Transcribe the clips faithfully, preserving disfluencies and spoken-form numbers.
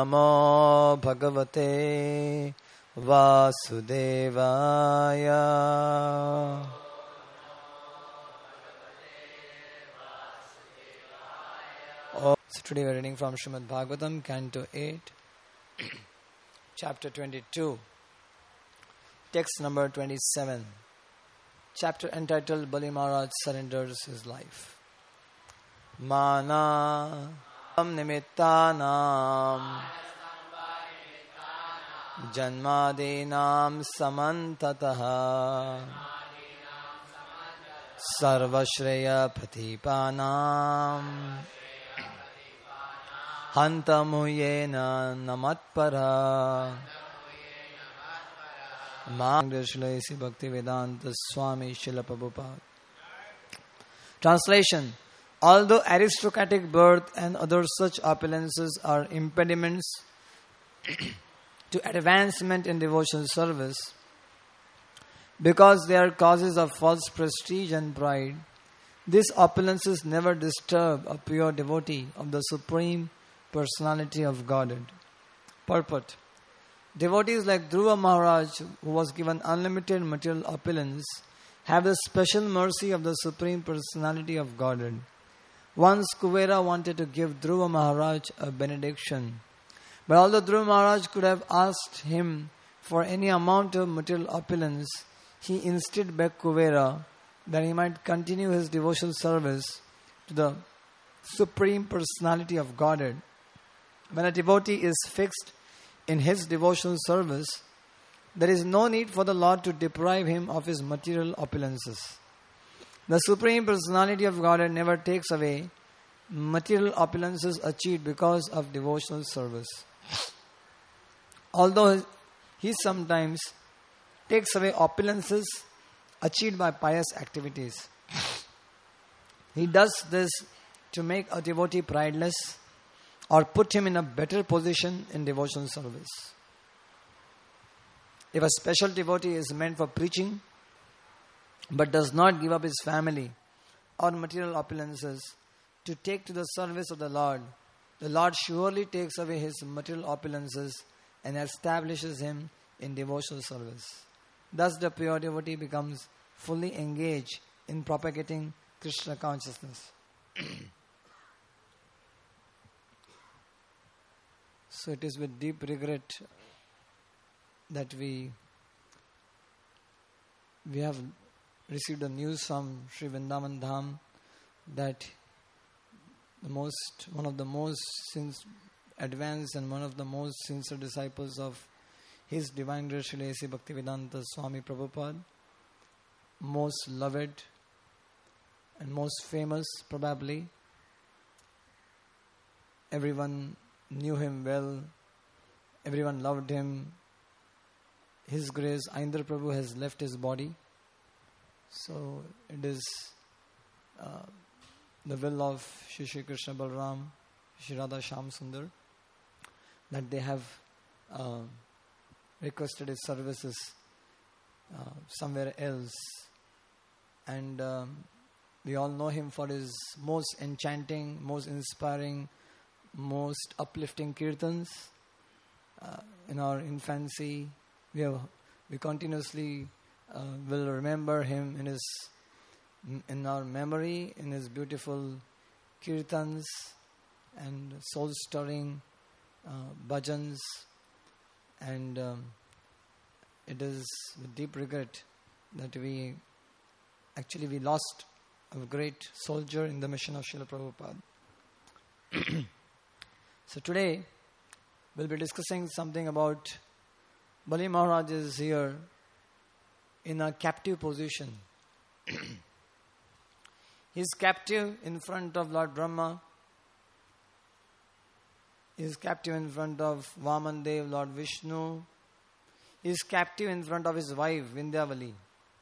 Namo Bhagavate Vasudevaya. Oh, so today we are reading from Srimad Bhagavatam, Canto eight, Chapter twenty-two, Text number twenty-seven. Chapter entitled Bali Maharaj surrenders his life. Mana nimittanam janmadinam samantataha sarvashreya patipanam hantamuyena namatpara. Shila Bhaktivedanta Swami Srila Prabhupada. Translation. Although aristocratic birth and other such opulences are impediments to advancement in devotional service, because they are causes of false prestige and pride, these opulences never disturb a pure devotee of the Supreme Personality of Godhead. Purport. Devotees like Dhruva Maharaj, who was given unlimited material opulence, have the special mercy of the Supreme Personality of Godhead. Once Kuvera wanted to give Dhruva Maharaj a benediction, but although Dhruva Maharaj could have asked him for any amount of material opulence, he instead begged Kuvera that he might continue his devotional service to the Supreme Personality of Godhead. When a devotee is fixed in his devotional service, there is no need for the Lord to deprive him of his material opulences. The Supreme Personality of Godhead never takes away material opulences achieved because of devotional service. Although he sometimes takes away opulences achieved by pious activities, he does this to make a devotee prideless or put him in a better position in devotional service. If a special devotee is meant for preaching but does not give up his family or material opulences to take to the service of the Lord, the Lord surely takes away his material opulences and establishes him in devotional service. Thus the pure devotee becomes fully engaged in propagating Krishna consciousness. So it is with deep regret that we we have received the news from Sri Vrindavan Dham that the most one of the most sins, advanced and one of the most sincere disciples of His Divine Grace Srila A C Bhaktivedanta Swami Prabhupada, most loved and most famous probably. Everyone knew him well, everyone loved him. His Grace Aindra Prabhu has left his body. So it is uh, the will of Shri Shri Krishna Balram, Shri Radha Shyam Sundar, that they have uh, requested his services uh, somewhere else. And um, we all know him for his most enchanting, most inspiring, most uplifting kirtans. Uh, in our infancy, we have we continuously uh, will remember him in his in our memory, in his beautiful kirtans and soul-stirring uh, bhajans, and um, it is with deep regret that we actually we lost a great soldier in the mission of Srila Prabhupada. So today we'll be discussing something about Bali Maharaj is here in a captive position. He is captive in front of Lord Brahma. He is captive in front of Vaman Dev, Lord Vishnu. He is captive in front of his wife, Vindhyavali.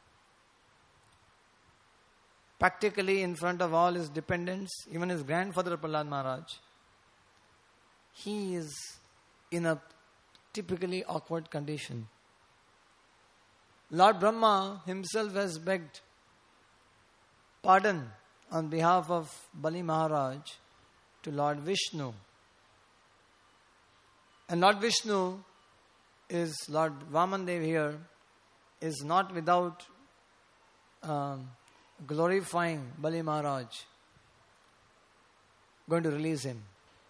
Practically in front of all his dependents, even his grandfather Prahlad Maharaj. He is in a typically awkward condition. Lord Brahma himself has begged pardon on behalf of Bali Maharaj to Lord Vishnu. And Lord Vishnu is, Lord Vamandev here, is not without um, glorifying Bali Maharaj, going to release him.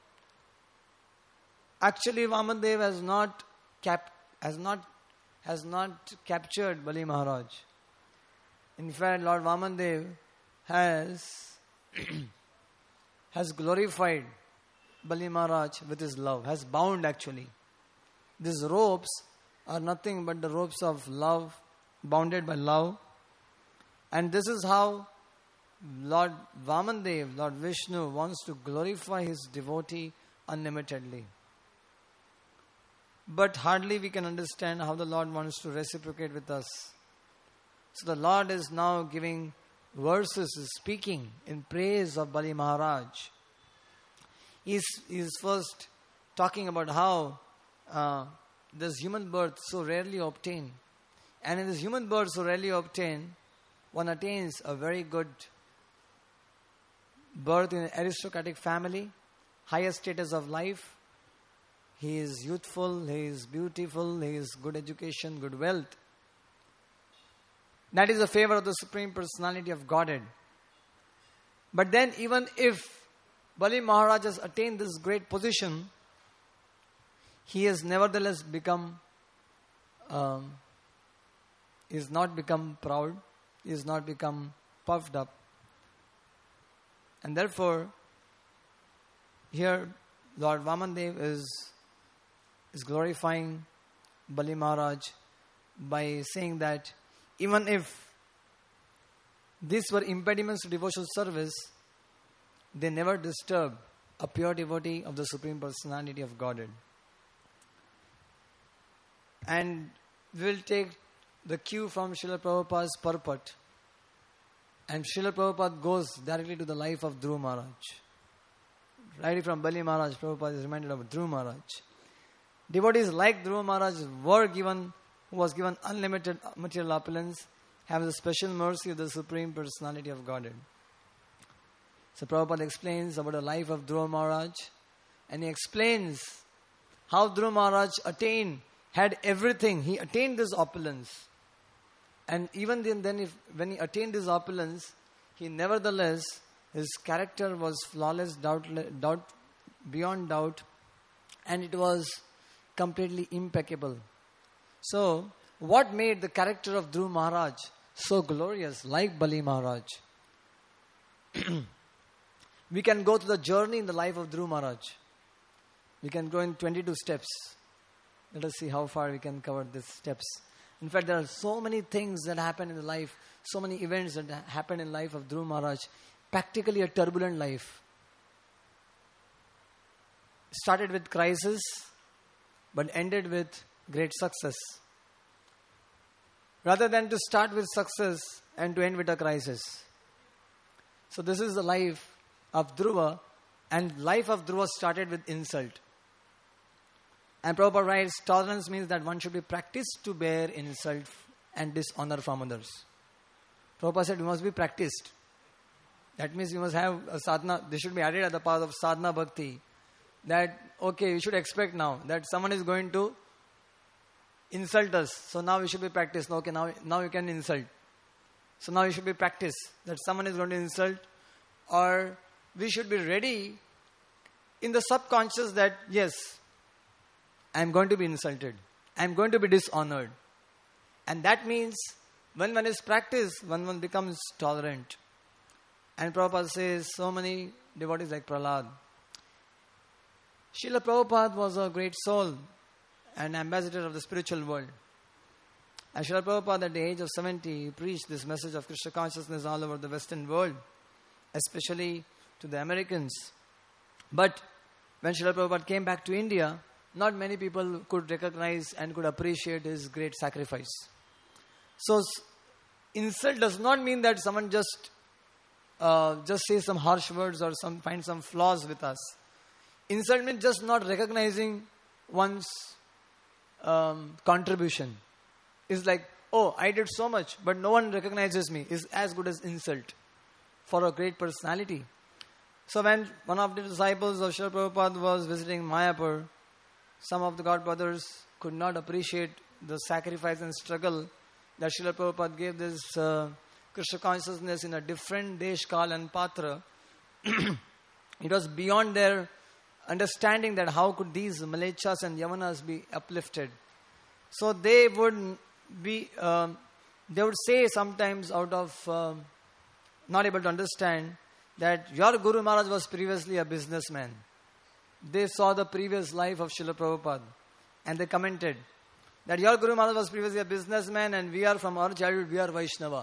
Actually, Vamandev has not cap- has not has not captured Bali Maharaj. In fact, Lord Vamandev has has glorified Bali Maharaj with his love, has bound actually. These ropes are nothing but the ropes of love, bounded by love. And this is how Lord Vamandev, Lord Vishnu, wants to glorify his devotee unlimitedly. But hardly we can understand how the Lord wants to reciprocate with us. So the Lord is now giving verses, is speaking in praise of Bali Maharaj. He is first talking about how uh, this human birth so rarely obtained. And in this human birth so rarely obtained, one attains a very good birth in an aristocratic family, highest status of life. He is youthful, he is beautiful, he is good education, good wealth. That is the favor of the Supreme Personality of Godhead. But then even if Bali Maharaj has attained this great position, he has nevertheless become, um, he has not become proud, he has not become puffed up. And therefore, here Lord Vamandev is is glorifying Bali Maharaj by saying that even if these were impediments to devotional service, they never disturb a pure devotee of the Supreme Personality of Godhead. And we will take the cue from Srila Prabhupada's purport. And Srila Prabhupada goes directly to the life of Dhruva Maharaj. Right from Bali Maharaj, Prabhupada is reminded of Dhruva Maharaj. Devotees like Dhruva Maharaj were given, who was given unlimited material opulence, have the special mercy of the Supreme Personality of Godhead. So Prabhupada explains about the life of Dhruva Maharaj, and he explains how Dhruva Maharaj attained, had everything. He attained this opulence. And even then, then if, when he attained this opulence, he nevertheless, his character was flawless, doubt, doubt, beyond doubt, and it was completely impeccable. So, what made the character of Dhruva Maharaj so glorious, like Bali Maharaj? We can go through the journey in the life of Dhruva Maharaj. We can go in twenty-two steps. Let us see how far we can cover these steps. In fact, there are so many things that happen in the life, so many events that happen in the life of Dhruva Maharaj. Practically a turbulent life. Started with crisis, but ended with great success. Rather than to start with success and to end with a crisis. So this is the life of Dhruva, and life of Dhruva started with insult. And Prabhupada writes, tolerance means that one should be practiced to bear insult and dishonor from others. Prabhupada said, we must be practiced. That means you must have a sadhana, this should be added at the path of sadhana bhakti. That, okay, we should expect now that someone is going to insult us. So now we should be practiced. Okay, now, now you can insult. So now you should be practiced that someone is going to insult, or we should be ready in the subconscious that, yes, I am going to be insulted. I am going to be dishonored. And that means when one is practiced, when one becomes tolerant. And Prabhupada says, so many devotees like Prahlad. Srila Prabhupada was a great soul, an ambassador of the spiritual world. And Srila Prabhupada at the age of seventy preached this message of Krishna consciousness all over the Western world, especially to the Americans. But when Srila Prabhupada came back to India, not many people could recognize and could appreciate his great sacrifice. So, insult does not mean that someone just uh, just say some harsh words or some find some flaws with us. Insult means just not recognizing one's um, contribution. It's like, oh, I did so much, but no one recognizes me. Is as good as insult for a great personality. So when one of the disciples of Srila Prabhupada was visiting Mayapur, some of the God brothers could not appreciate the sacrifice and struggle that Srila Prabhupada gave this uh, Krishna consciousness in a different Desh, Kal and Patra. It was beyond their understanding that how could these Mlechas and Yavanas be uplifted. So they would be, um, they would say sometimes out of um, not able to understand that your Guru Maharaj was previously a businessman. They saw the previous life of Srila Prabhupada and they commented that your Guru Maharaj was previously a businessman and we are from our childhood, we are Vaishnava.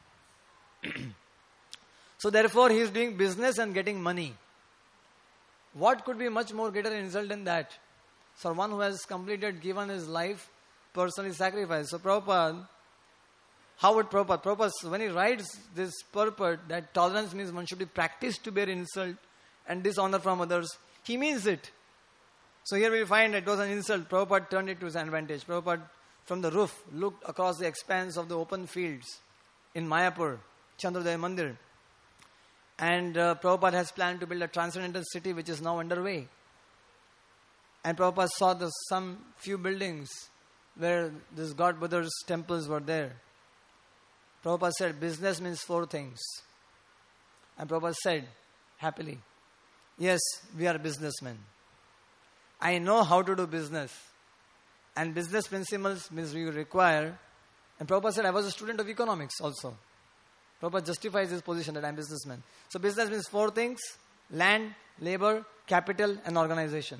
So therefore he is doing business and getting money. What could be much more greater insult than that? So one who has completed, given his life, personally sacrificed. So Prabhupada, how would Prabhupada, Prabhupada, when he writes this purport that tolerance means one should be practiced to bear insult and dishonor from others, he means it. So here we find it was an insult. Prabhupada turned it to his advantage. Prabhupada from the roof looked across the expanse of the open fields in Mayapur, Chandrodaya Mandir. And uh, Prabhupada has planned to build a transcendental city which is now underway. And Prabhupada saw the, some few buildings where these God brothers' temples were there. Prabhupada said, business means four things. And Prabhupada said, happily, yes, we are businessmen. I know how to do business. And business principles means you require. And Prabhupada said, I was a student of economics also. Prabhupada justifies his position that I am a businessman. So business means four things: land, labor, capital and organization.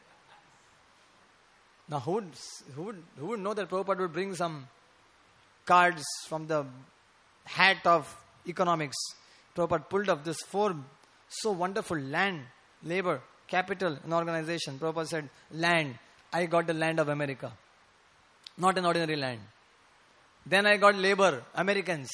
Now who would, who would, who would know that Prabhupada would bring some cards from the hat of economics? Prabhupada pulled up this four so wonderful: land, labor, capital and organization. Prabhupada said, land, I got the land of America. Not an ordinary land. Then I got labor, Americans.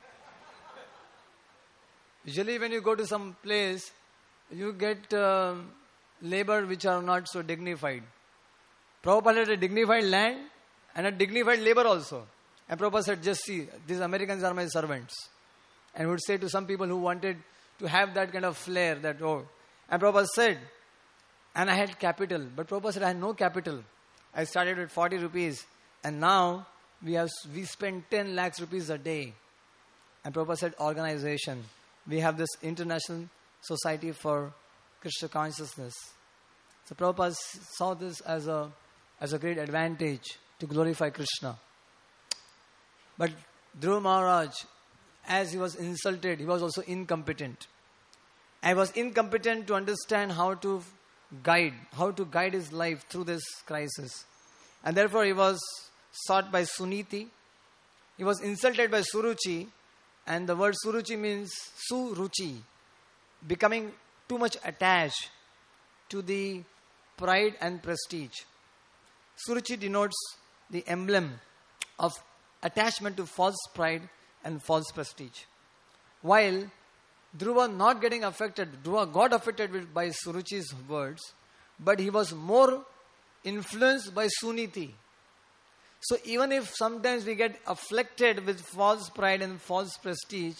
Usually when you go to some place, you get uh, labor which are not so dignified. Prabhupada had a dignified land and a dignified labor also. And Prabhupada said, just see, these Americans are my servants. And would say to some people who wanted to have that kind of flair that, oh. And Prabhupada said, and I had capital. But Prabhupada said, I had no capital. I started with forty rupees. And now we have we spend ten lakhs rupees a day. And Prabhupada said, organization. We have this International Society for Krishna Consciousness. So Prabhupada saw this as a as a great advantage to glorify Krishna. But Dhruva Maharaj, as he was insulted, he was also incompetent. I was incompetent to understand how to guide, how to guide his life through this crisis. And therefore he was sought by Suniti. He was insulted by Suruchi. And the word Suruchi means Suruchi, becoming too much attached to the pride and prestige. Suruchi denotes the emblem of attachment to false pride and false prestige. While Dhruva not getting affected, Dhruva got affected with, by Suruchi's words, but he was more influenced by Suniti. So even if sometimes we get afflicted with false pride and false prestige,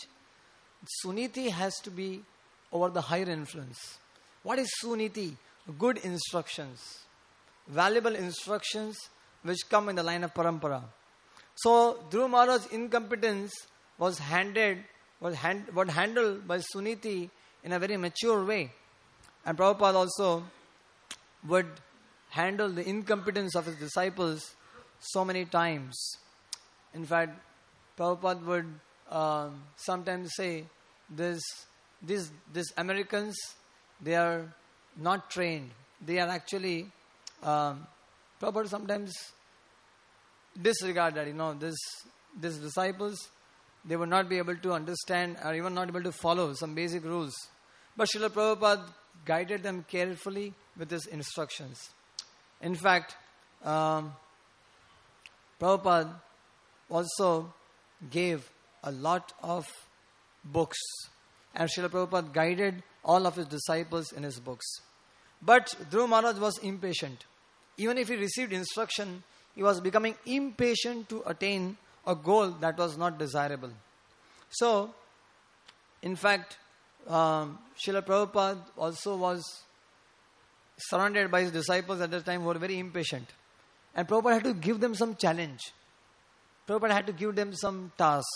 Suniti has to be over the higher influence. What is Suniti? Good instructions. Valuable instructions which come in the line of parampara. So Dhruva Maharaj's incompetence was handed, was, hand, was handled by Suniti in a very mature way. And Prabhupada also would handle the incompetence of his disciples so many times. In fact, Prabhupada would um, sometimes say, this, this, these Americans, they are not trained. They are actually, um, Prabhupada sometimes disregard that, you know, this, these disciples, they would not be able to understand or even not able to follow some basic rules. But Srila Prabhupada guided them carefully with his instructions. In fact, um, Prabhupada also gave a lot of books. And Srila Prabhupada guided all of his disciples in his books. But Dhruva Maharaj was impatient. Even if he received instruction, he was becoming impatient to attain a goal that was not desirable. So, in fact, um, Srila Prabhupada also was surrounded by his disciples at that time who were very impatient. And Prabhupada had to give them some challenge. Prabhupada had to give them some task.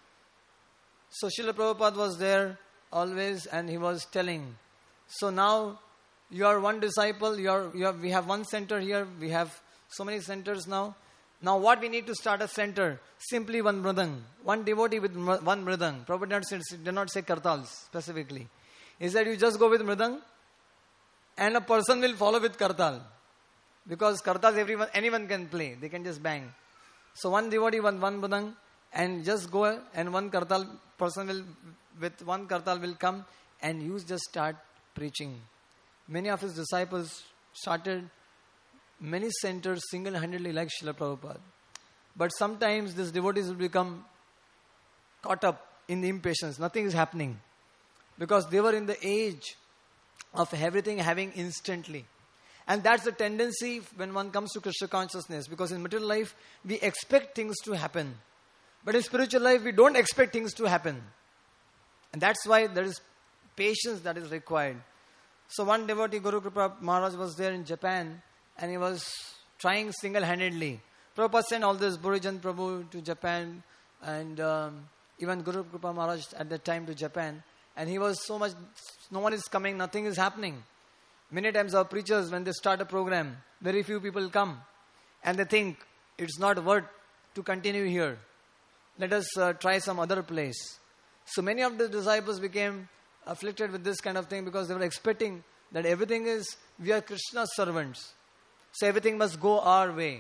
So Srila Prabhupada was there always and he was telling, so now you are one disciple, you are, you have, we have one center here, we have so many centers now. Now what we need to start a center? Simply one mridang, one devotee with one mridang. Prabhupada did not say, did not say kartals specifically. He said you just go with mridang and a person will follow with kartal. Because kartals everyone, anyone can play, they can just bang. So one devotee, one, one mridang, and just go and one kartal person will, with one kartal will come and you just start preaching. Many of his disciples started many centers single-handedly like Srila Prabhupada. But sometimes these devotees will become caught up in the impatience. Nothing is happening. Because they were in the age of everything having instantly. And that's the tendency when one comes to Krishna consciousness. Because in material life, we expect things to happen. But in spiritual life, we don't expect things to happen. And that's why there is patience that is required. So one devotee, Guru Kripa Maharaj, was there in Japan. And he was trying single-handedly. Prabhupada sent all this Burijan Prabhu to Japan. And um, even Guru Kripa Maharaj at that time to Japan. And he was so much, no one is coming, nothing is happening. Many times our preachers, when they start a program, very few people come. And they think, it's not worth to continue here. Let us uh, try some other place. So many of the disciples became afflicted with this kind of thing because they were expecting that everything is, we are Krishna's servants. So everything must go our way.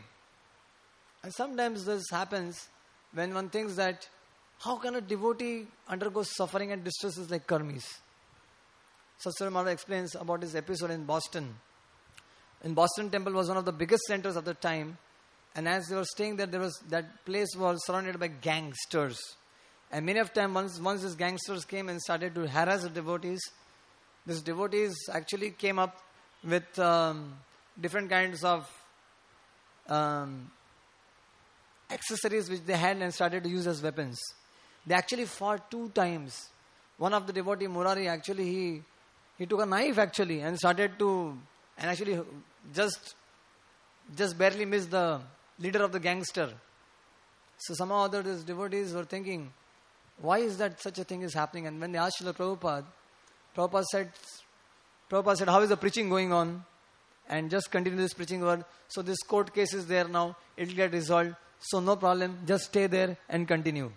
And sometimes this happens when one thinks that, how can a devotee undergo suffering and distresses like karmis? Satsara Maharaj explains about this episode in Boston. In Boston Temple was one of the biggest centers of the time. And as they were staying there, there was that place was surrounded by gangsters. And many of time, once, once these gangsters came and started to harass the devotees, these devotees actually came up with um, different kinds of um, accessories which they had and started to use as weapons. They actually fought two times. One of the devotee, Murari, actually he he took a knife actually and started to, and actually just just barely missed the leader of the gangster. So somehow other these devotees were thinking, why is that such a thing is happening? And when they asked Srila Prabhupada, Prabhupada said, Prabhupada said, how is the preaching going on? And just continue this preaching word. So this court case is there now. It will get resolved. So no problem. Just stay there and continue.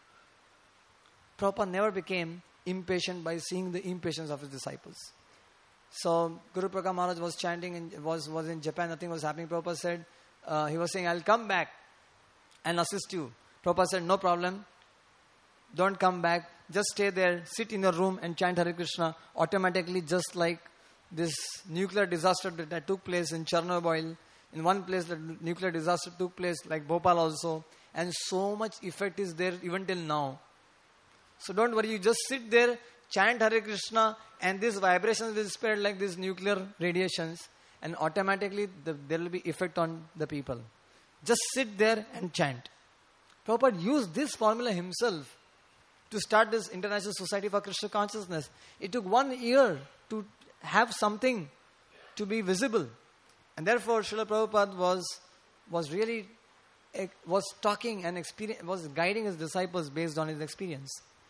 Prabhupada never became impatient by seeing the impatience of his disciples. So Guru Prakash Maharaj was chanting and was, was in Japan. Nothing was happening. Prabhupada said, uh, he was saying, I'll come back and assist you. Prabhupada said, no problem. Don't come back. Just stay there. Sit in your room and chant Hare Krishna. Automatically, just like this nuclear disaster that took place in Chernobyl. In one place, the nuclear disaster took place, like Bhopal also. And so much effect is there even till now. So don't worry. You just sit there, chant Hare Krishna, and these vibrations will spread like these nuclear radiations. And automatically, the, there will be effect on the people. Just sit there and chant. Prabhupada used this formula himself to start this International Society for Krishna Consciousness. It took one year to have something to be visible. And therefore, Srila Prabhupada was, was really, was talking and experience, was guiding his disciples based on his experience.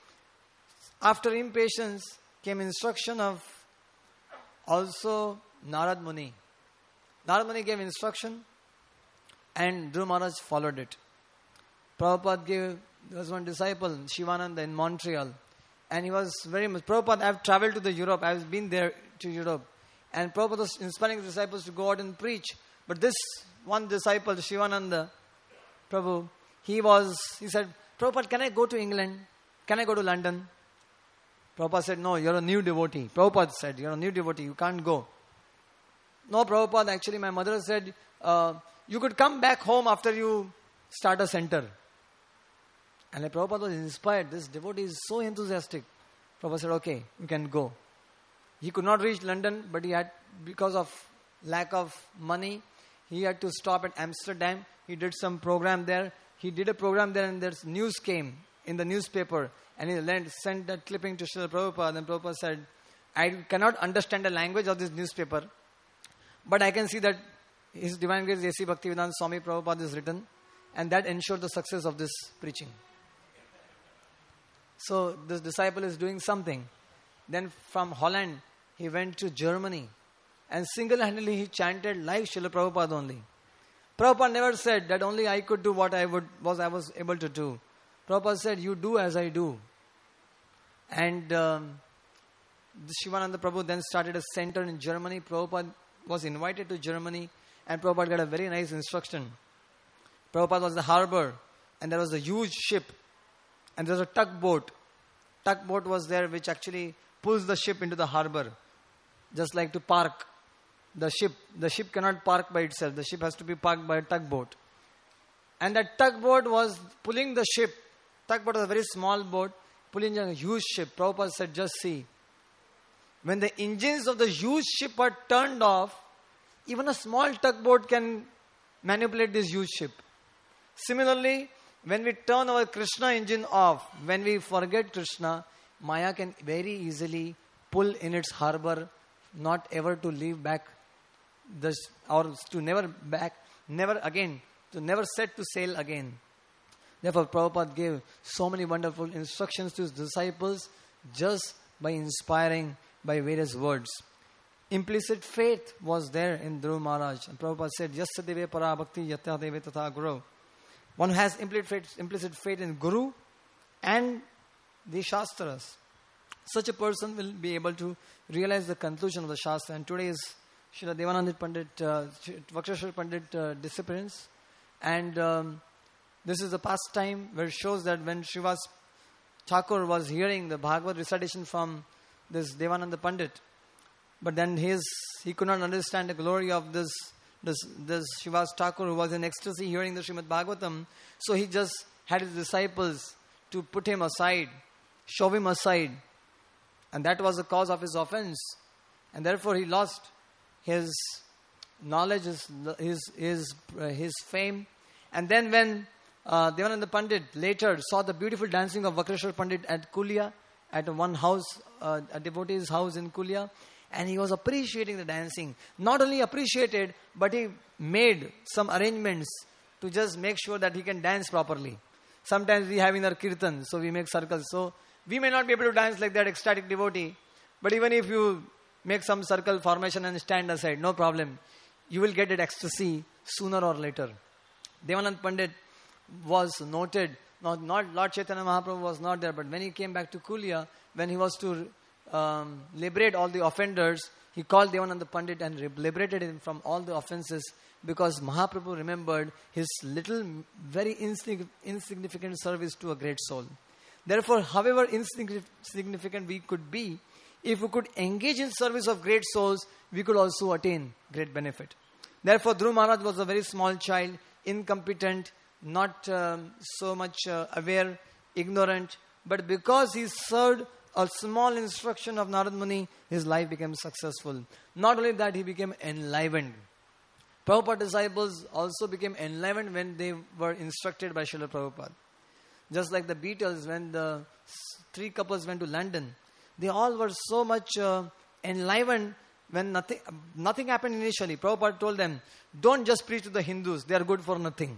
After impatience came instruction of also Narad Muni. Narad Muni gave instruction and Dhruva Maharaj followed it. Prabhupada gave, there was one disciple, Shivananda in Montreal. And he was very much, Prabhupada, I've traveled to the Europe, I've been there to Europe. And Prabhupada was inspiring his disciples to go out and preach. But this one disciple, Shivananda Prabhu, he was, he said, Prabhupada, can I go to England? Can I go to London? Prabhupada said, no, you're a new devotee. Prabhupada said, you're a new devotee, you can't go. No, Prabhupada, actually my mother said, uh, you could come back home after you start a center. And like Prabhupada was inspired. This devotee is so enthusiastic. Prabhupada said, okay, you can go. He could not reach London, but he had, because of lack of money, he had to stop at Amsterdam. He did some program there. He did a program there and there's news came in the newspaper. And he sent that clipping to Srila Prabhupada. And Prabhupada said, I cannot understand the language of this newspaper. But I can see that His Divine Grace A C Bhaktivedanta Swami Prabhupada is written, and that ensured the success of this preaching. So this disciple is doing something. Then from Holland, he went to Germany, and single-handedly he chanted like Srila Prabhupada only. Prabhupada never said that only I could do what I would was I was able to do. Prabhupada said, you do as I do. And um, Shivananda Prabhu then started a center in Germany. Prabhupada was invited to Germany, and Prabhupada got a very nice instruction. Prabhupada was the harbor, and there was a huge ship, and there was a tugboat. Tugboat was there which actually pulls the ship into the harbor, just like to park the ship. The ship cannot park by itself. The ship has to be parked by a tugboat. And that tugboat was pulling the ship. Tugboat was a very small boat, pulling a huge ship. Prabhupada said, just see. When the engines of the huge ship are turned off, even a small tugboat can manipulate this huge ship. Similarly, when we turn our Krishna engine off, when we forget Krishna, Maya can very easily pull in its harbor, not ever to leave back, this, or to never back, never again, to never set to sail again. Therefore, Prabhupada gave so many wonderful instructions to his disciples just by inspiring by various words. Implicit faith was there in Dhruv Maharaj. And Prabhupada said, Yasya deve para bhakti yatya deve tatha guru. One who has implicit faith, implicit faith in Guru and the Shastras. Such a person will be able to realize the conclusion of the Shastra. And today is Srila Devananda Pandit, uh, Vaksheshwar Pandit uh, disappearance. And um, this is the past time where it shows that when Srivas Thakur was hearing the Bhagavad recitation from this Devananda Pandit, but then his he could not understand the glory of this this this Srivas Thakur, who was in ecstasy hearing the Srimad Bhagavatam. So he just had his disciples to put him aside, shove him aside, and that was the cause of his offense, and therefore he lost his knowledge, his his his, uh, his fame. And then when uh, Devananda Pandit later saw the beautiful dancing of Vakreshwar Pandit at Kulia, at one house, uh, a devotee's house in Kulia, and he was appreciating the dancing. Not only appreciated, but he made some arrangements to just make sure that he can dance properly. Sometimes we have in our kirtan, so we make circles. So we may not be able to dance like that ecstatic devotee, but even if you make some circle formation and stand aside, no problem. You will get that ecstasy sooner or later. Devanand Pandit was noted, not, not Lord Chaitanya Mahaprabhu was not there, but when he came back to Kulia, when he was to um, liberate all the offenders, he called Devananda Pandit and liberated him from all the offenses, because Mahaprabhu remembered his little, very insig- insignificant service to a great soul. Therefore, however insignificant we could be, if we could engage in service of great souls, we could also attain great benefit. Therefore, Dhruv Maharaj was a very small child, incompetent, not um, so much uh, aware, ignorant. But because he served a small instruction of Narad Muni, his life became successful. Not only that, he became enlivened. Prabhupada disciples also became enlivened when they were instructed by Srila Prabhupada. Just like the Beatles, when the three couples went to London, they all were so much uh, enlivened when nothing nothing happened initially. Prabhupada told them, don't just preach to the Hindus, they are good for nothing.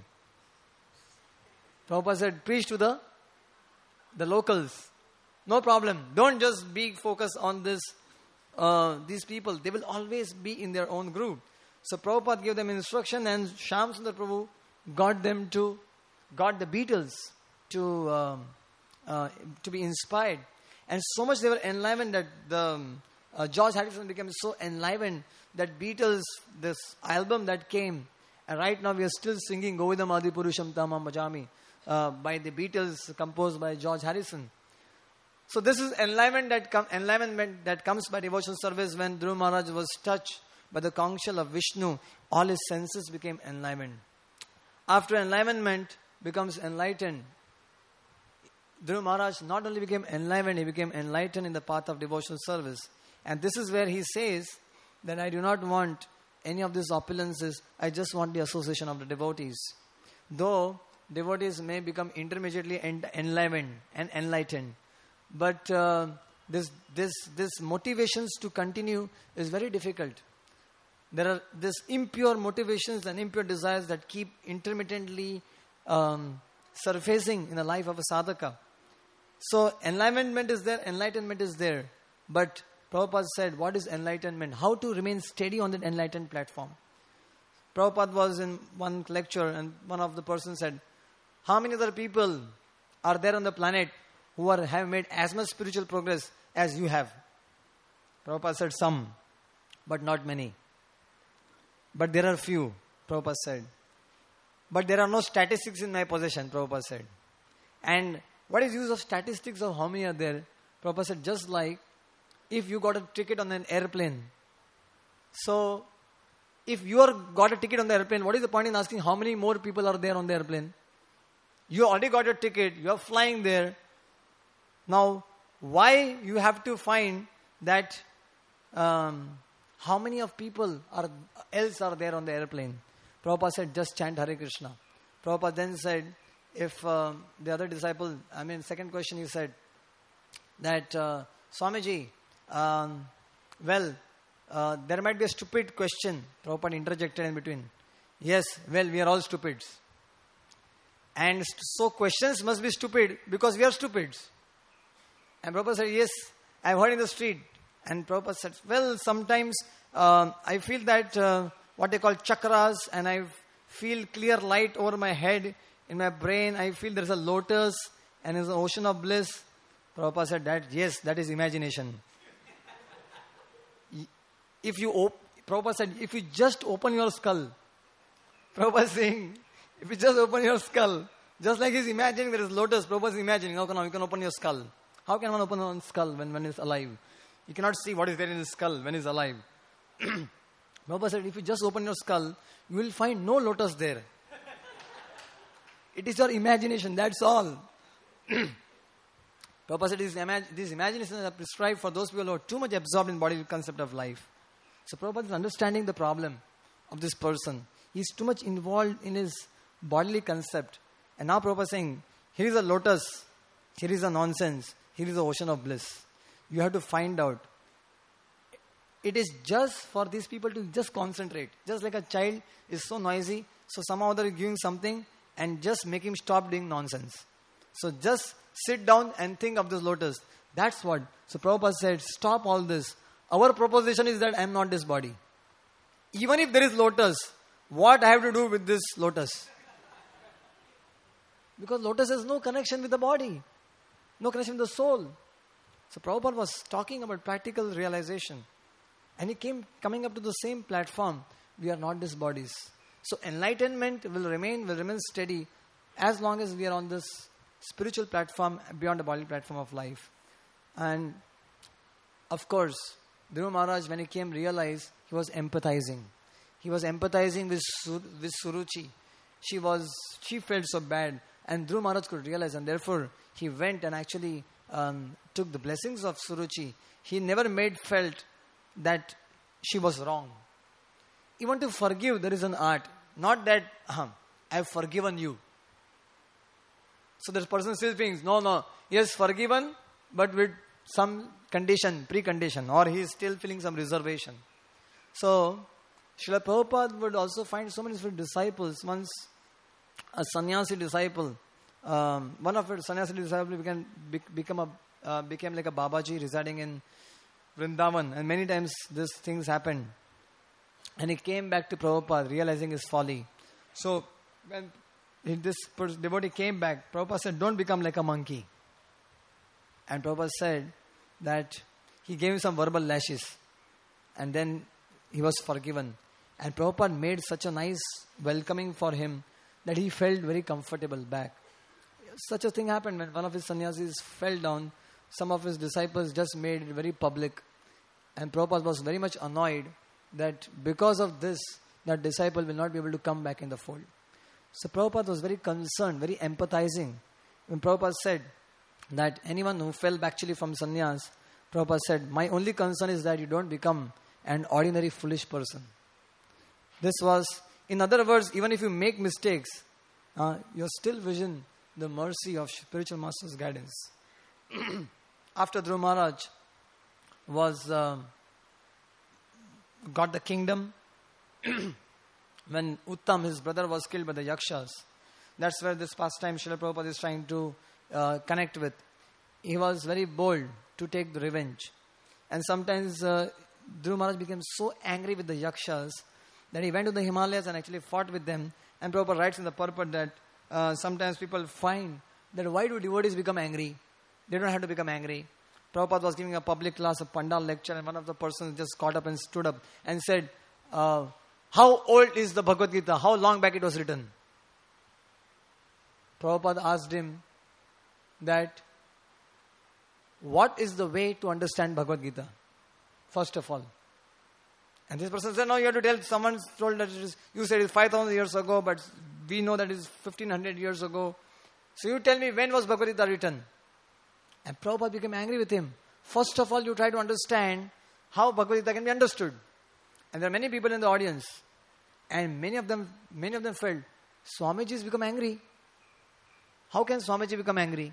Prabhupada said, preach to the, the locals. No problem. Don't just be focused on this uh, these people. They will always be in their own group. So Prabhupada gave them instruction, and Shyam Sundar Prabhu got them to, got the Beatles to, um, uh, to be inspired. And so much they were enlivened that the um, uh, George Harrison became so enlivened that Beatles, this album that came, and right now we are still singing Govidam Adi Purusham Tamam Bhajami uh, by the Beatles, composed by George Harrison. So this is enlivenment that, com- enlivenment that comes by devotional service. When Dhruv Maharaj was touched by the conch shell of Vishnu, all his senses became enlivened. After enlivenment becomes enlightened, Dhruv Maharaj not only became enlivened, he became enlightened in the path of devotional service. And this is where he says that I do not want any of these opulences, I just want the association of the devotees. Though devotees may become intermediately en- enlivened and enlightened, but uh, this, this, this motivations to continue is very difficult. there are this impure motivations and impure desires that keep intermittently um, surfacing in the life of a sadhaka. So enlightenment is there, enlightenment is there. But Prabhupada said, what is enlightenment? How to remain steady on that enlightened platform? Prabhupada was in one lecture and one of the persons said, how many other people are there on the planet who are, have made as much spiritual progress as you have? Prabhupada said, some, but not many. But there are few, Prabhupada said. But there are no statistics in my possession, Prabhupada said. And what is use of statistics of how many are there? Prabhupada said, just like if you got a ticket on an airplane. So, if you are got a ticket on the airplane, what is the point in asking how many more people are there on the airplane? You already got a ticket, you are flying there. Now, why you have to find that um, how many of people are else are there on the airplane? Prabhupada said, just chant Hare Krishna. Prabhupada then said, if uh, the other disciple, I mean, second question he said, that uh, Swamiji, um, well, uh, there might be a stupid question. Prabhupada interjected in between. Yes, well, we are all stupids. And st- so questions must be stupid because we are stupids. And Prabhupada said, yes, I've heard in the street. And Prabhupada said, well, sometimes uh, I feel that uh, what they call chakras, and I feel clear light over my head, in my brain, I feel there's a lotus and there's an ocean of bliss. Prabhupada said that, yes, that is imagination. If you, op- Prabhupada said, if you just open your skull, Prabhupada is saying, if you just open your skull, just like he's imagining there is lotus, Prabhupada is imagining, how can you can open your skull? How can one open one's skull when one is alive? You cannot see what is there in his skull when he's alive. Prabhupada said, if you just open your skull, you will find no lotus there. It is your imagination, that's all. Prabhupada said, these, imag- these imaginations are prescribed for those people who are too much absorbed in bodily concept of life. So Prabhupada is understanding the problem of this person. He is too much involved in his bodily concept. And now Prabhupada is saying, here is a lotus, here is a nonsense, here is the ocean of bliss. You have to find out. It is just for these people to just concentrate. Just like a child is so noisy, so somehow they're giving something and just make him stop doing nonsense. So just sit down and think of this lotus. That's what. So Prabhupada said, stop all this. Our proposition is that I am not this body. Even if there is lotus, what I have to do with this lotus? Because lotus has no connection with the body. No connection with the soul. So Prabhupada was talking about practical realization. And he came coming up to the same platform. We are not these bodies. So enlightenment will remain, will remain steady as long as we are on this spiritual platform beyond the bodily platform of life. And of course, Dhruva Maharaj, when he came, realized he was empathizing. He was empathizing with, Sur- with Suruchi. She was, she felt so bad. And Dhruva Maharaj could realize, and therefore he went and actually um, took the blessings of Suruchi. He never made felt that she was wrong. Even to forgive, there is an art. Not that, uh, I have forgiven you. So this person still thinks, no, no, he has forgiven, but with some condition, precondition, or he is still feeling some reservation. So, Srila Prabhupada would also find so many different disciples. Once, a sannyasi disciple, um, one of the sannyasi disciples became, become a, uh, became like a Babaji residing in Vrindavan, and many times these things happened. And he came back to Prabhupada, realizing his folly. So, when this devotee came back, Prabhupada said, don't become like a monkey. And Prabhupada said that he gave him some verbal lashes. And then he was forgiven. And Prabhupada made such a nice welcoming for him that he felt very comfortable back. Such a thing happened when one of his sannyasis fell down. Some of his disciples just made it very public. And Prabhupada was very much annoyed that because of this, that disciple will not be able to come back in the fold. So Prabhupada was very concerned, very empathizing. When Prabhupada said that anyone who fell actually from sannyas, Prabhupada said, my only concern is that you don't become an ordinary foolish person. This was, in other words, even if you make mistakes, uh, you still vision the mercy of spiritual master's guidance. After Dhruva Maharaj was uh, got the kingdom, when Uttam, his brother, was killed by the Yakshas. That's where this pastime Srila Prabhupada is trying to uh, connect with. He was very bold to take the revenge. And sometimes uh, Dhruva Maharaj became so angry with the Yakshas that he went to the Himalayas and actually fought with them. And Prabhupada writes in the purport that uh, sometimes people find that why do devotees become angry? They don't have to become angry. Prabhupada was giving a public class, a Pandal lecture, and one of the persons just got up and stood up and said, uh, how old is the Bhagavad Gita? How long back it was written? Prabhupada asked him that, what is the way to understand Bhagavad Gita? First of all. And this person said, no, you have to tell, someone told that it is, you said it's five thousand years ago, but we know that it is fifteen hundred years ago. So you tell me, when was Bhagavad Gita written? And Prabhupada became angry with him. First of all, you try to understand how Bhagavad Gita can be understood. And there are many people in the audience. And many of them, many of them felt, Swamiji has become angry. How can Swamiji become angry?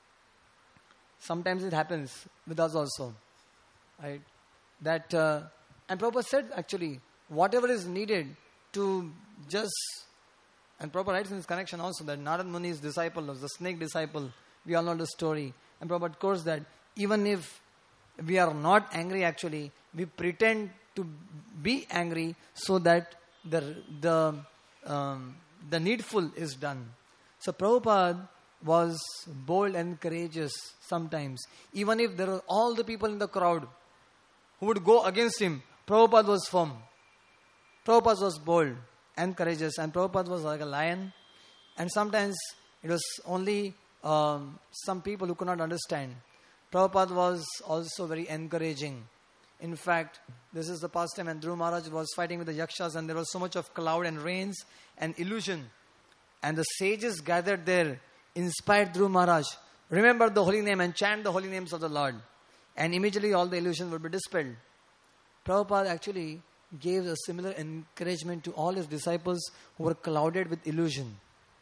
Sometimes it happens with us also. Right? That, uh, and Prabhupada said actually, whatever is needed to just, and Prabhupada writes in his connection also that Narad Muni's disciple was the snake disciple. We all know the story. And Prabhupada quotes that even if we are not angry actually, we pretend to be angry so that the the um, the needful is done. So Prabhupada was bold and courageous sometimes. Even if there were all the people in the crowd who would go against him, Prabhupada was firm. Prabhupada was bold and courageous. And Prabhupada was like a lion. And sometimes it was only um, some people who could not understand. Prabhupada was also very encouraging. In fact, this is the past time when Dhruva Maharaj was fighting with the Yakshas and there was so much of cloud and rains and illusion. And the sages gathered there inspired Dhruva Maharaj, remember the holy name and chant the holy names of the Lord. And immediately all the illusion would be dispelled. Prabhupada actually gave a similar encouragement to all his disciples who were clouded with illusion.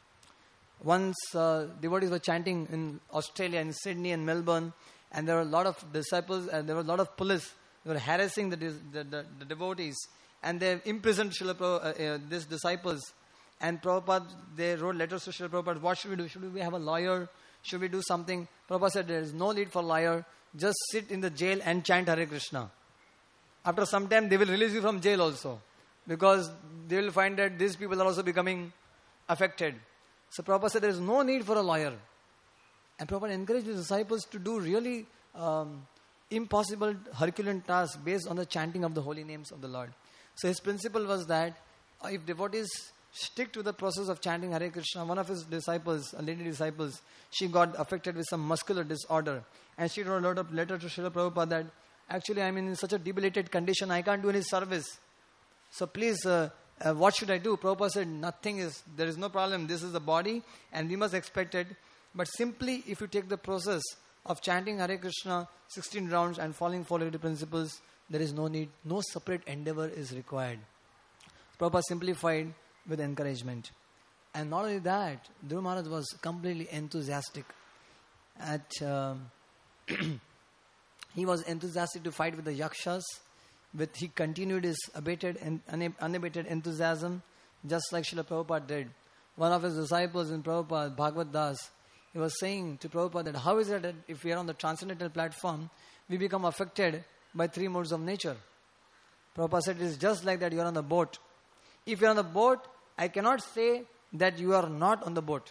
Once uh, devotees were chanting in Australia, in Sydney and Melbourne, and there were a lot of disciples and there were a lot of police who were harassing the, the, the, the devotees. And they imprisoned Srila Prabhupada, uh, uh, these disciples. And Prabhupada, they wrote letters to Srila Prabhupada, what should we do? Should we have a lawyer? Should we do something? Prabhupada said, there is no need for lawyer. Just sit in the jail and chant Hare Krishna. After some time, they will release you from jail also. Because they will find that these people are also becoming affected. So Prabhupada said, there is no need for a lawyer. And Prabhupada encouraged his disciples to do really um, impossible Herculean tasks based on the chanting of the holy names of the Lord. So his principle was that if devotees stick to the process of chanting Hare Krishna, one of his disciples, a lady disciples, she got affected with some muscular disorder. And she wrote a letter to Srila Prabhupada that, actually I am in such a debilitated condition, I can't do any service. So please, uh, uh, what should I do? Prabhupada said, nothing is, there is no problem. This is the body and we must expect it. But simply if you take the process of chanting Hare Krishna sixteen rounds and following four lady principles, there is no need, no separate endeavor is required. Prabhupada simplified with encouragement. And not only that, Dhruva Maharaj was completely enthusiastic. At um, he was enthusiastic to fight with the Yakshas. With he continued his abated and unabated enthusiasm, just like Srila Prabhupada did. One of his disciples in Prabhupada, Bhagavad Das, he was saying to Prabhupada that how is it that if we are on the transcendental platform, we become affected by three modes of nature? Prabhupada said it is just like that you are on the boat. If you are on the boat, I cannot say that you are not on the boat.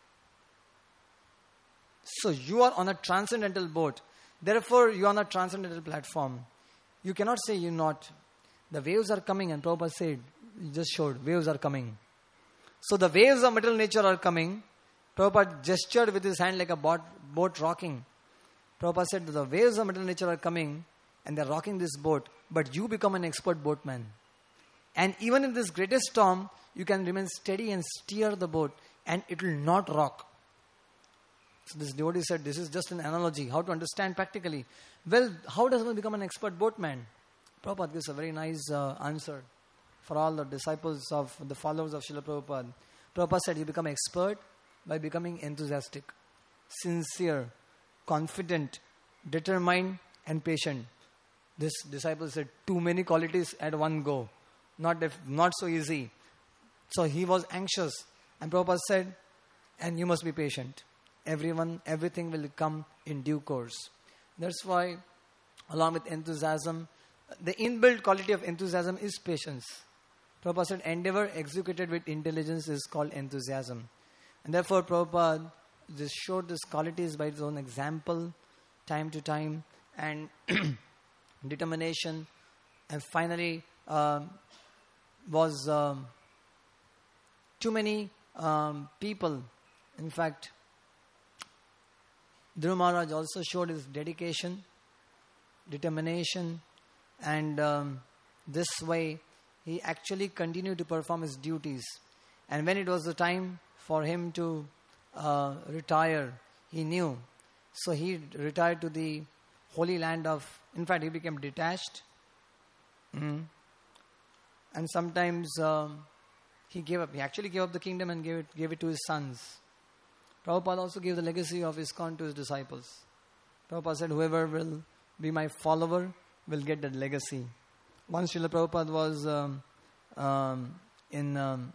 So you are on a transcendental boat. Therefore, you are on a transcendental platform. You cannot say you are not. The waves are coming, and Prabhupada said, he just showed, waves are coming. So the waves of material nature are coming. Prabhupada gestured with his hand like a boat, boat rocking. Prabhupada said, the waves of material nature are coming, and they are rocking this boat, but you become an expert boatman. And even in this greatest storm, you can remain steady and steer the boat, and it will not rock. So this devotee said, this is just an analogy, how to understand practically. Well, how does one become an expert boatman? Prabhupada gives a very nice uh, answer for all the disciples of the followers of Srila Prabhupada. Prabhupada said, you become expert by becoming enthusiastic, sincere, confident, determined, and patient. This disciple said, too many qualities at one go. not, def- not so easy. So he was anxious. And Prabhupada said, and you must be patient. Everyone, everything will come in due course. That's why, along with enthusiasm, the inbuilt quality of enthusiasm is patience. Prabhupada said, endeavor executed with intelligence is called enthusiasm. And therefore, Prabhupada just showed these qualities by his own example, time to time, and determination. And finally, um, was um, too many um, people. In fact, Dhruva Maharaj also showed his dedication, determination, and um, this way he actually continued to perform his duties. And when it was the time for him to uh, retire, he knew. So he retired to the holy land of, in fact, he became detached. Mm-hmm. And sometimes um, he gave up. He actually gave up the kingdom and gave it, gave it to his sons. Prabhupada also gave the legacy of ISKCON to his disciples. Prabhupada said, whoever will be my follower will get that legacy. Once Srila Prabhupada was um, um, in um,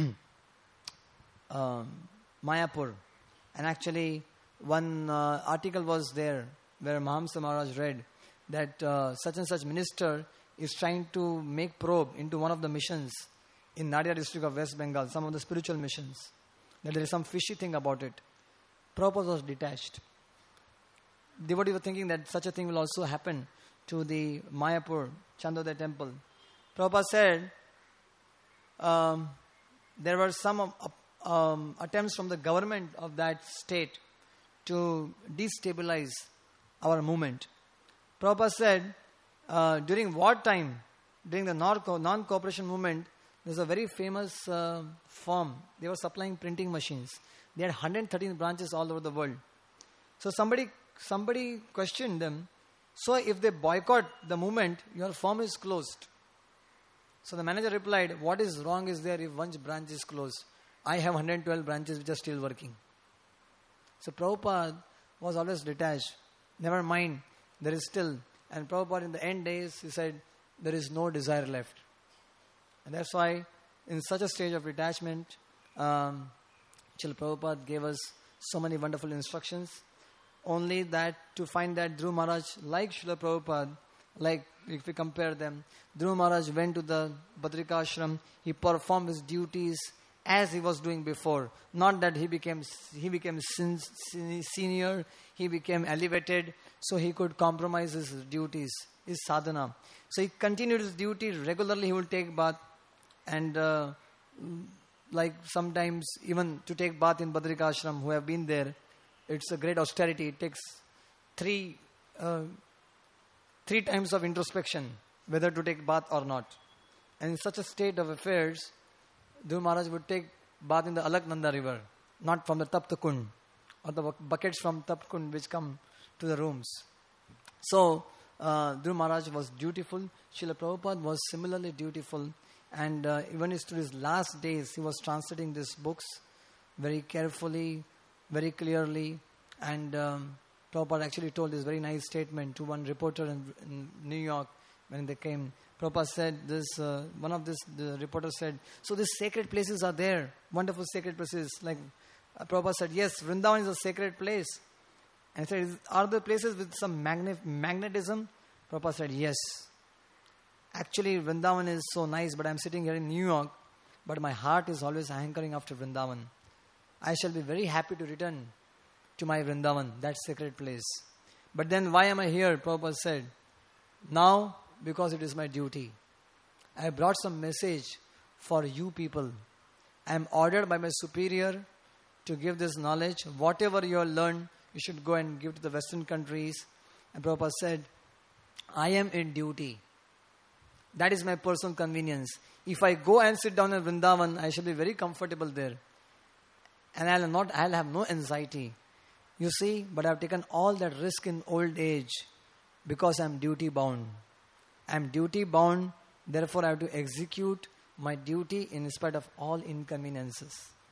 um, Mayapur, and actually one uh, article was there where Mahamsa Maharaj read that uh, such and such minister is trying to make probe into one of the missions in Nadia district of West Bengal, some of the spiritual missions, that there is some fishy thing about it. Prabhupada was detached. Devotees were thinking that such a thing will also happen to the Mayapur Chandodaya temple. Prabhupada said um, there were some uh, um, attempts from the government of that state to destabilize our movement. Prabhupada said uh, during wartime, during the non-cooperation movement, there's a very famous uh, firm. They were supplying printing machines. They had one hundred thirteen branches all over the world. So somebody somebody questioned them, so if they boycott the movement, your firm is closed. So the manager replied, what is wrong is there if one branch is closed? I have one hundred twelve branches which are still working. So Prabhupada was always detached. Never mind, there is still. And Prabhupada in the end days, he said, there is no desire left. And that's why in such a stage of detachment, um, Srila Prabhupada gave us so many wonderful instructions. Only that to find that Dhruva Maharaj, like Srila Prabhupada, like if we compare them, Dhruva Maharaj went to the Badrika Ashram, he performed his duties as he was doing before. Not that he became he became sin, sin, senior, he became elevated, so he could compromise his duties, his sadhana. So he continued his duty regularly. He will take bath, and uh, like sometimes even to take bath in Badrika Ashram, who have been there, it's a great austerity. It takes three uh, three times of introspection whether to take bath or not. And in such a state of affairs, Dhruva Maharaj would take bath in the Alaknanda river, not from the Tapta Kund or the buckets from Tapta Kund which come to the rooms. So uh, Dhruva Maharaj was dutiful. Srila Prabhupada was similarly dutiful, and uh, even to his last days he was translating these books very carefully, very clearly. And um, Prabhupada actually told this very nice statement to one reporter in, in New York when they came. Prabhupada said this, uh, one of this, the reporter said, so these sacred places are there, wonderful sacred places. Like uh, Prabhupada said, yes, Vrindavan is a sacred place. And he said, are there places with some magnet- magnetism? Prabhupada said, yes. Actually, Vrindavan is so nice, but I'm sitting here in New York, but my heart is always hankering after Vrindavan. I shall be very happy to return to my Vrindavan, that sacred place. But then why am I here? Prabhupada said, now because it is my duty. I brought some message for you people. I am ordered by my superior to give this knowledge. Whatever you have learned, you should go and give to the Western countries. And Prabhupada said, I am in duty. That is my personal convenience. If I go and sit down in Vrindavan, I shall be very comfortable there. And I'll not, I'll have no anxiety. You see, but I've taken all that risk in old age because I'm duty bound. I'm duty bound, therefore I have to execute my duty in spite of all inconveniences.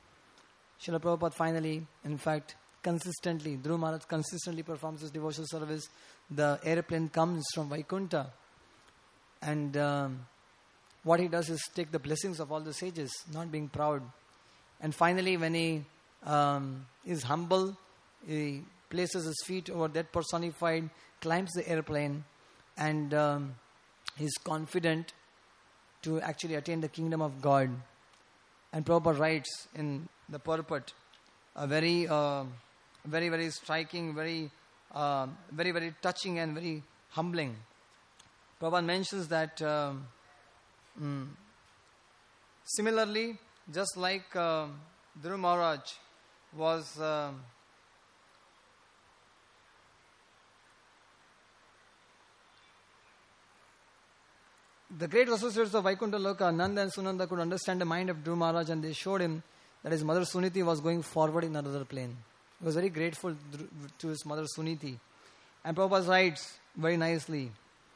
Srila Prabhupada finally, in fact, consistently, Dhruva Maharaj consistently performs his devotional service. The airplane comes from Vaikunta, and um, what he does is take the blessings of all the sages, not being proud. And finally, when he um, is humble, he places his feet over that personified, climbs the airplane, and um, he's confident to actually attain the kingdom of God. And Prabhupada writes in the purport, a very, uh, very, very striking, very, uh, very, very touching and very humbling. Prabhupada mentions that um, mm, similarly, just like uh, Dhruva Maharaj was uh, the great associates of Vaikuntha Loka, Nanda and Sunanda, could understand the mind of Dhruva Maharaj, and they showed him that his mother Suniti was going forward in another plane. He was very grateful to his mother Suniti. And Prabhupada writes very nicely,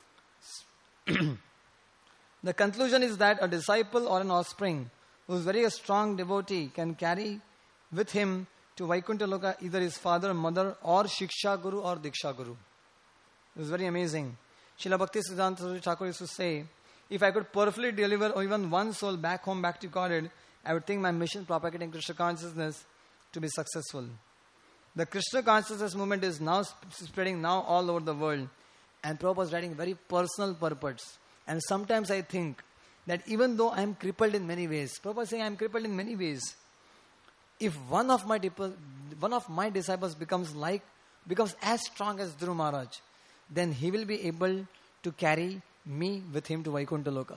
the conclusion is that a disciple or an offspring who is very a strong devotee can carry with him to Vaikuntha Loka either his father, mother, or Shiksha Guru or Diksha Guru. It was very amazing. Srila Bhakti Siddhanta Saraswati Thakur used to say, if I could perfectly deliver even one soul back home, back to Godhead, I would think my mission propagating Krishna consciousness to be successful. The Krishna consciousness movement is now spreading now all over the world. And Prabhupada is writing very personal purports. And sometimes I think that even though I am crippled in many ways, Prabhupada is saying I am crippled in many ways. If one of my people, one of my disciples becomes like, becomes as strong as Dhruva Maharaj, then he will be able to carry me with him to Vaikuntha Loka.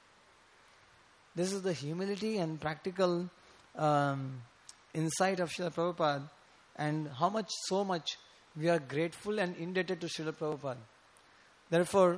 This is the humility and practical um, insight of Srila Prabhupada, and how much, so much we are grateful and indebted to Srila Prabhupada. Therefore,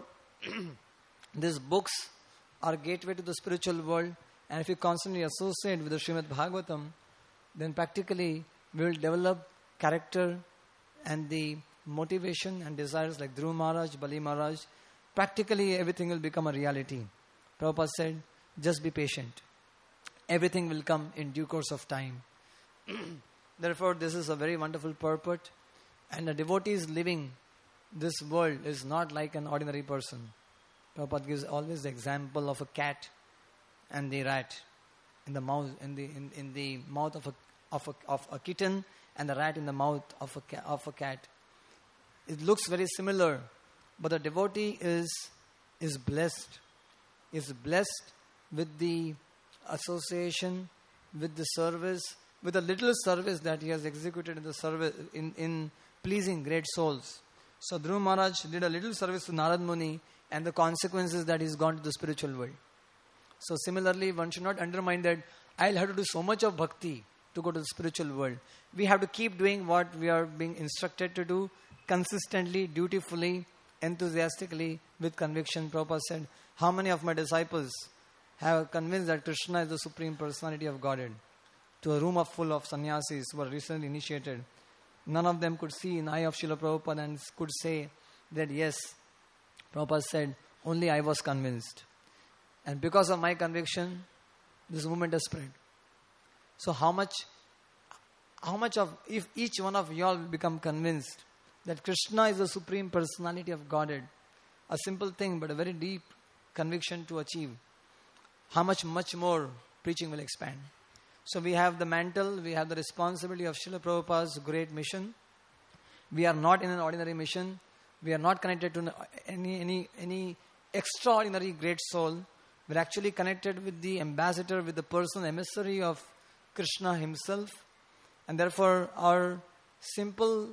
these books are gateway to the spiritual world, and if you constantly associate with the Srimad Bhagavatam, then practically we will develop character and the motivation and desires like Dhruva Maharaj, Bali Maharaj. Practically everything will become a reality. Prabhupada said, just be patient. Everything will come in due course of time. Therefore, this is a very wonderful purport. And the devotees living this world is not like an ordinary person. Prabhupada gives always the example of a cat and the rat in the mouth, in the in, in the mouth of a of a of a kitten, and the rat in the mouth of a of a cat. It looks very similar, but the devotee is is blessed, is blessed with the association, with the service, with the little service that he has executed in the service in, in pleasing great souls. So Dhruva Maharaj did a little service to Narad Muni, and the consequence is that he's gone to the spiritual world. So similarly, one should not undermine that I'll have to do so much of bhakti to go to the spiritual world. We have to keep doing what we are being instructed to do, consistently, dutifully, enthusiastically, with conviction. Prabhupada said, how many of my disciples have convinced that Krishna is the Supreme Personality of Godhead? To a room of full of sannyasis who were recently initiated, none of them could see in eye of Srila Prabhupada and could say that yes, Prabhupada said, only I was convinced. And because of my conviction, this movement has spread. So how much, how much of, if each one of you all will become convinced that Krishna is the Supreme Personality of Godhead, a simple thing but a very deep conviction to achieve, how much, much more preaching will expand. So we have the mantle, we have the responsibility of Srila Prabhupada's great mission. We are not in an ordinary mission. We are not connected to any any any extraordinary great soul. We are actually connected with the ambassador, with the personal emissary of Krishna himself. And therefore our simple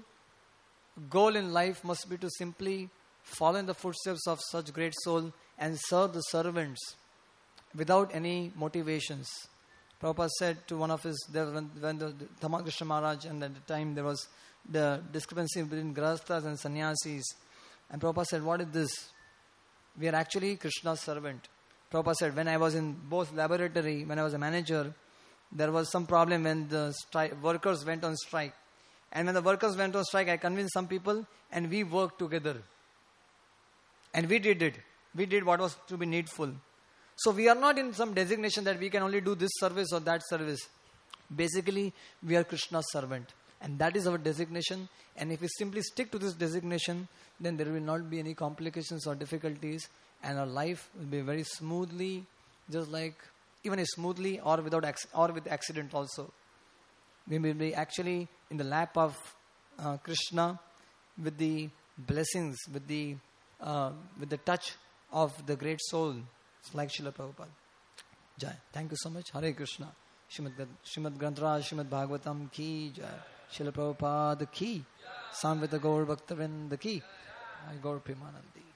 goal in life must be to simply follow in the footsteps of such great soul and serve the servants without any motivations. Prabhupada said to one of his, when, when the, the Tamal Krishna Maharaj, and at the time there was the discrepancy between Grahasthas and Sannyasis. And Prabhupada said, what is this? We are actually Krishna's servant. Prabhupada said, when I was in both laboratory, when I was a manager, there was some problem when the stri- workers went on strike. And when the workers went on strike, I convinced some people and we worked together. And we did it. We did what was to be needful. So we are not in some designation that we can only do this service or that service. Basically, we are Krishna's servant. And that is our designation. And if we simply stick to this designation, then there will not be any complications or difficulties. And our life will be very smoothly just like even smoothly or without ac- or with accident also. We will be actually in the lap of uh, Krishna with the blessings, with the uh, with the touch of the great soul. It's like Srila Prabhupada. Jai. Thank you so much. Hare Krishna. Shrimad, Shrimad Grantaraj, Shrimad Bhagavatam ki Jai. Srila Prabhupada ki. Samvita Gaur Bhaktavind ki. Gaur Premanandi.